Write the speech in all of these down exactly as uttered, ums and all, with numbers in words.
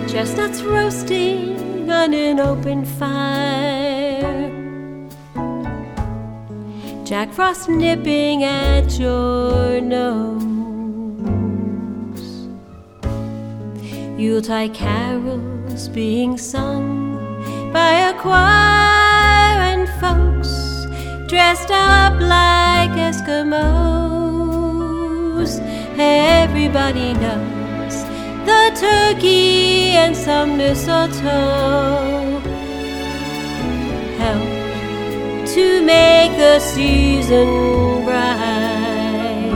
chestnuts roasting on an open fire, Jack Frost nipping at your nose, Yuletide carols being sung by a choir, and folks dressed up like Eskimos. Everybody knows the turkey and some mistletoe help to make the season bright.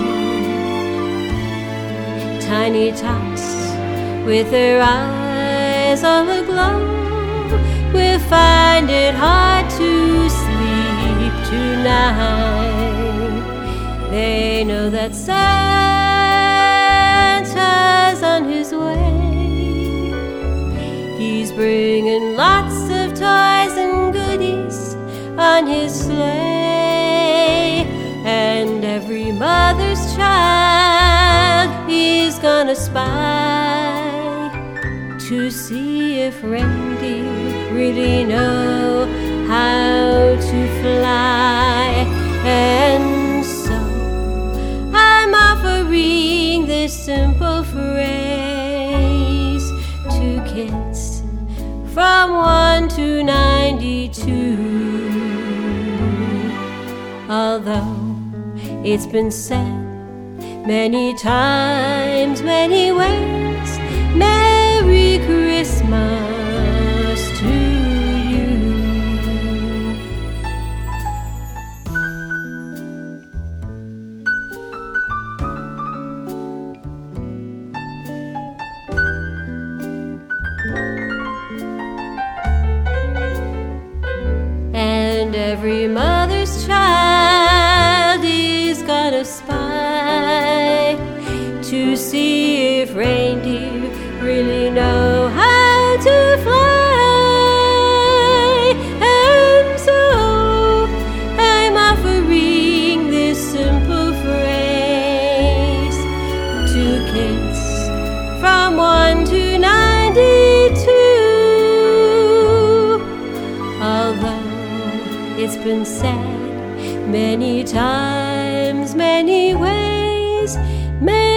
Tiny tots with their eyes all aglow will find it hard to sleep tonight. They know that Santa's on his way. He's bringing lots of toys and goodies on his sleigh, and every mother's child is gonna spy to see if reindeer really know how to fly. And so I'm offering this simple phrase to kids from one to ninety-two. Although it's been said many times, many ways, Merry Christmas to you. And every mother's child is gonna spy to see if reindeer really know how to fly. And so I'm offering this simple phrase to kids from one to ninety-two. Although it's been said many times, many ways, many